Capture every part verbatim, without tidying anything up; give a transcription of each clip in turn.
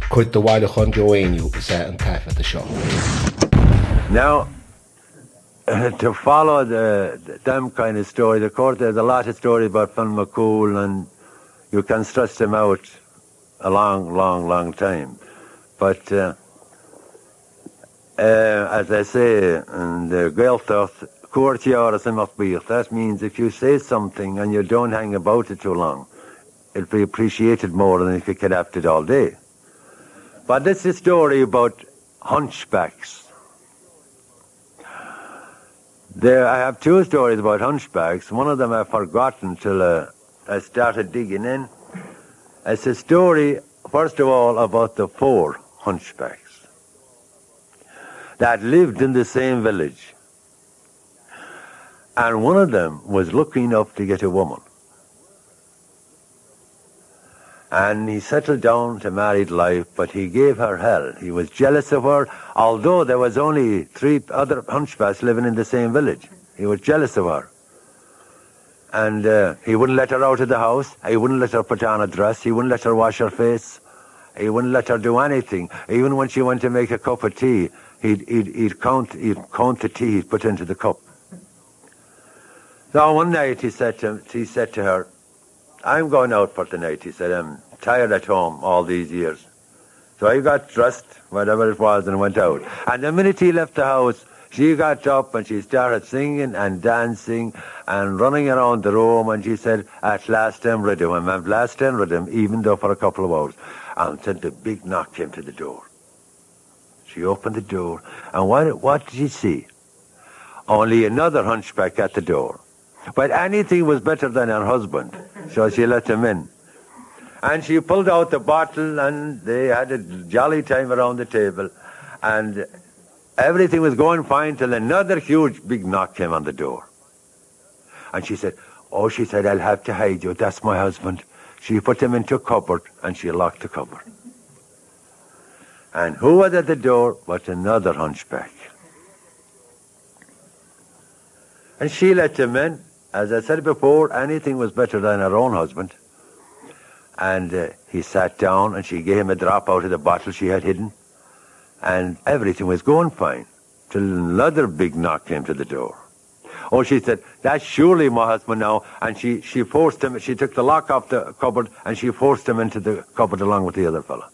Quit the wild chun goin you say and taff at the shop. Now, uh, to follow the, the them kind of stories, of course, there's a lot of stories about Finn McCool, and you can stretch them out a long, long, long time. But uh, uh, as I say in the Gaeltacht, that means if you say something and you don't hang about it too long, it'll be appreciated more than if you could have it all day. But this is a story about hunchbacks. There, I have two stories about hunchbacks. One of them I've forgotten till uh, I started digging in. It's a story, first of all, about the four hunchbacks that lived in the same village. And one of them was lucky enough to get a woman. And he settled down to married life, but he gave her hell. He was jealous of her, although there was only three other hunchbacks living in the same village. He was jealous of her. And uh, he wouldn't let her out of the house. He wouldn't let her put on a dress. He wouldn't let her wash her face. He wouldn't let her do anything. Even when she went to make a cup of tea, he'd, he'd, he'd, count, he'd count the tea he'd put into the cup. So one night he said to, he said to her, I'm going out for tonight. He said, I'm tired at home all these years. So he got dressed, whatever it was, and went out. And the minute he left the house, she got up and she started singing and dancing and running around the room, and she said, at last I'm rid of him. At last I'm rid of him, even though for a couple of hours. Until the big knock came to the door. She opened the door, and what, what did she see? Only another hunchback at the door. But anything was better than her husband, so she let him in. And she pulled out the bottle, and they had a jolly time around the table. And everything was going fine till another huge big knock came on the door. And she said, oh, she said, I'll have to hide you. That's my husband. She put him into a cupboard, and she locked the cupboard. And who was at the door but another hunchback? And she let him in. As I said before, anything was better than her own husband. And uh, he sat down, and she gave him a drop out of the bottle she had hidden. And everything was going fine, till another big knock came to the door. Oh, she said, that's surely my husband now. And she, she forced him, she took the lock off the cupboard, and she forced him into the cupboard along with the other fella.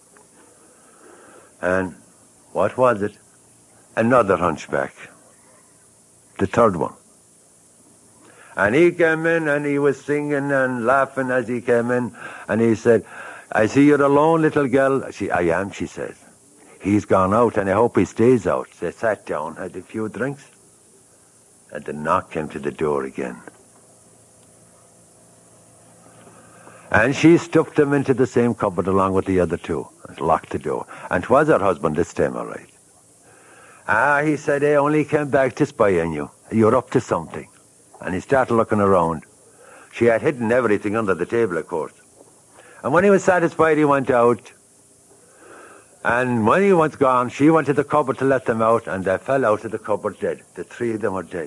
And what was it? Another hunchback. The third one. And he came in, and he was singing and laughing as he came in. And he said, I see you're alone, little girl. She, I am, she says. He's gone out, and I hope he stays out. They sat down, had a few drinks, and the knock came to the door again. And she stuffed him into the same cupboard along with the other two, and locked the door. And 'twas her husband this time, all right. Ah, he said, I only came back to spy on you. You're up to something. And he started looking around. She had hidden everything under the table, of course. And when he was satisfied, he went out. And when he was gone, she went to the cupboard to let them out, and they fell out of the cupboard dead. The three of them were dead.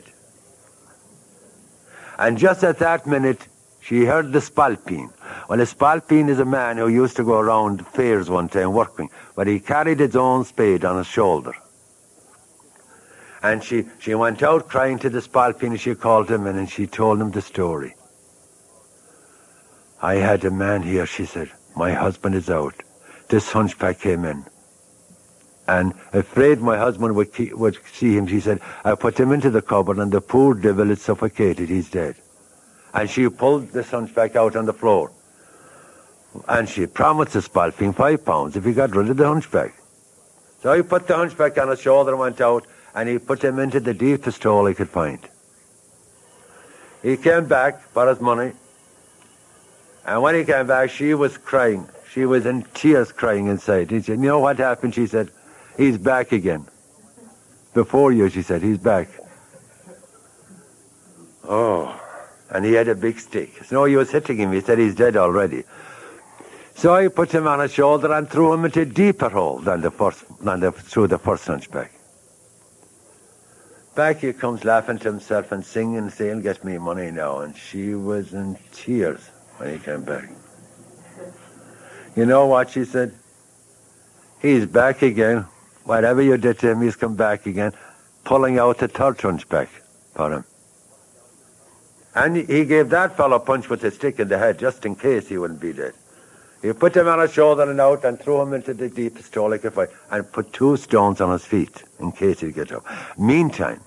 And just at that minute, she heard the spalpeen. Well, a spalpeen is a man who used to go around fairs one time working, but he carried his own spade on his shoulder. And she, she went out crying to the spalpeen, and she called him in, and she told him the story. I had a man here, she said. My husband is out. This hunchback came in. And afraid my husband would, keep, would see him, she said, I put him into the cupboard, and the poor devil is suffocated. He's dead. And she pulled this hunchback out on the floor. And she promised the spalpeen five pounds if he got rid of the hunchback. So he put the hunchback on his shoulder and went out, and he put him into the deepest hole he could find. He came back for his money, and when he came back, she was crying. She was in tears crying inside. He said, you know what happened? She said, he's back again. Before you, she said, he's back. Oh, and he had a big stick. So he was hitting him. He said, he's dead already. So he put him on his shoulder and threw him into a deeper hole than the first, than the, through the first hunchback. Back he comes laughing to himself and singing and saying, get me money now. And she was in tears when he came back. You know what she said? he's back again. Whatever you did to him, he's come back again, pulling out the third hunchback for him. And he gave that fellow a punch with a stick in the head, just in case he wouldn't be dead. He put him on his shoulder and out and threw him into the deepest hole he could find, and put two stones on his feet, in case he'd get up. Meantime,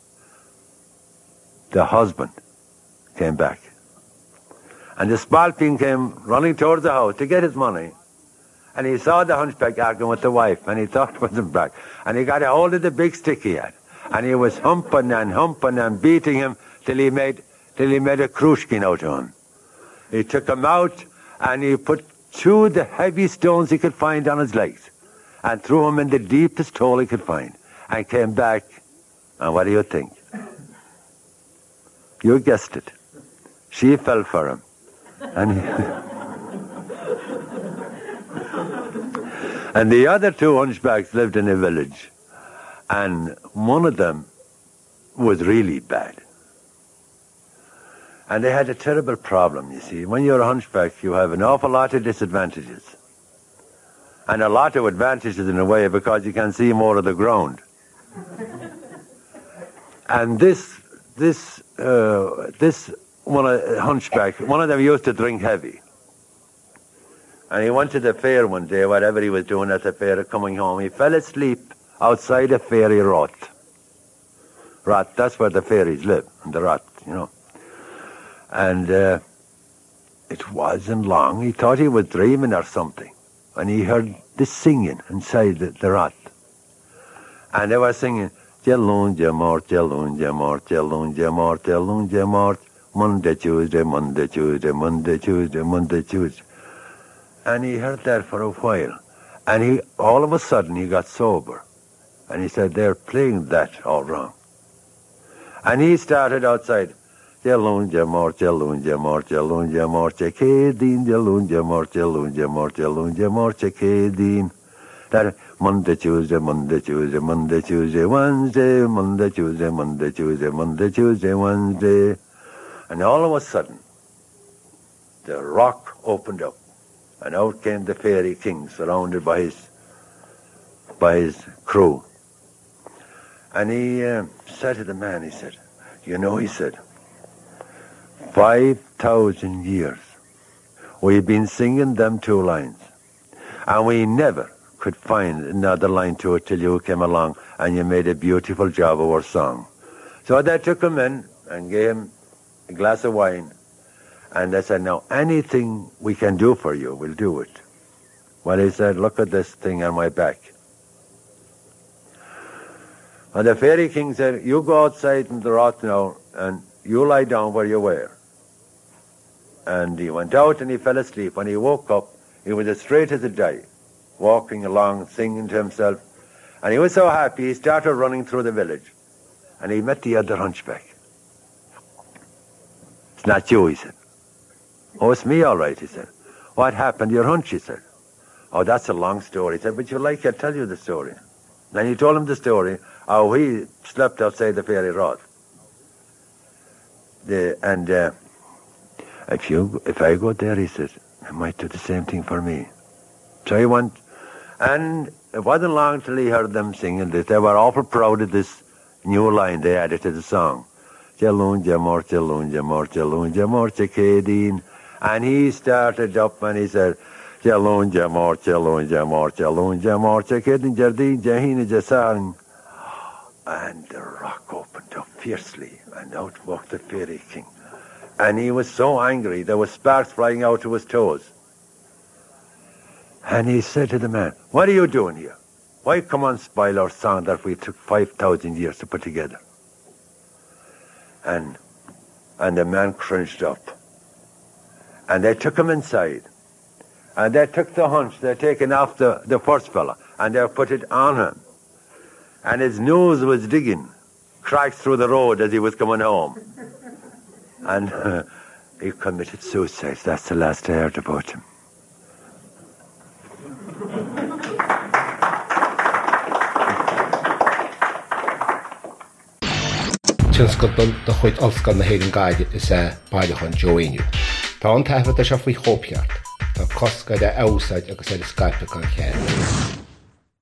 the husband came back. And the spalpeen came running towards the house to get his money. And he saw the hunchback arguing with the wife, and he thought it was him back. And he got a hold of the big stick he had. And he was humping and humping and beating him till he made till he made a krushkin out of him. He took him out and he put two of the heavy stones he could find on his legs and threw him in the deepest hole he could find, and came back. And what do you think? You guessed it. She fell for him. And, he and the other two hunchbacks lived in a village, and one of them was really bad. And they had a terrible problem, you see. When you're a hunchback, you have an awful lot of disadvantages. And a lot of advantages in a way, because you can see more of the ground. And this, this, uh, this one uh, hunchback, one of them used to drink heavy. And he went to the fair one day, whatever he was doing at the fair, coming home. He fell asleep outside a fairy rot. Rot, that's where the fairies live, in the rot, you know. And uh, it wasn't long. He thought he was dreaming or something. And he heard this singing inside the, the rot. And they were singing, Jelunja mort, Jelunja mort, Jelunja mort, Jelunja mort, Monday, Tuesday, Monday, Tuesday, Monday, Tuesday, Monday, Tuesday. And he heard that for a while. And he, all of a sudden, he got sober. And he said, they're playing that all wrong. And he started outside, Jelunja mort, Jelunja mort, Jelunja mort, Kedin, Jelunja mort, Jelunja mort, Jelunja mort, Kedin. That Monday, Tuesday, Monday, Tuesday, Monday, Tuesday, Wednesday, Monday, Tuesday, Monday, Tuesday, Monday, Tuesday, Wednesday. And all of a sudden, the rock opened up, and out came the fairy king, surrounded by his, by his crew. And he uh, said to the man, he said, you know, he said, five thousand years we've been singing them two lines, and we never could find another line to it till you came along and you made a beautiful job of our song. So they took him in and gave him a glass of wine, and they said, now anything we can do for you, we'll do it. Well, he said, look at this thing on my back. And the fairy king said, you go outside in the rot now and you lie down where you were. And he went out and he fell asleep. When he woke up, he was as straight as a die, walking along, singing to himself. And he was so happy, he started running through the village. And he met the other hunchback. It's not you, he said. Oh, it's me, all right, he said. What happened to your hunch, he said. Oh, that's a long story, he said, but you like, I'll tell you the story. And he told him the story, how he slept outside the fairy rod. The, and uh, if you, if I go there, he said, I might do the same thing for me. So he went, and it wasn't long till he heard them singing this. They were awful proud of this new line they added to the song. Jelunja mort, Jelunja mort, Jelunja mort, Kedin. And he started up and he said, Jelunja mort, Jelunja mort, Jelunja mort, Kedin, Jardin, Jahina, Jasarn. And the rock opened up fiercely, and out walked the fairy king. And he was so angry, there were sparks flying out to his toes. And he said to the man, what are you doing here? Why come and spoil our song that we took five thousand years to put together? And, and the man cringed up. And they took him inside. And they took the hunch, they're taking off the, the first fella, and they put it on him. And his nose was digging cracks through the road as he was coming home. And uh, he committed suicide. That's the last I heard about him. Tinscodal the chuid olscan na héireann gaide is a bailachán Joainiu. Tá an taifead a seo faoi chópeart. Tá cosca de ousaid agus é Skype gan chéad.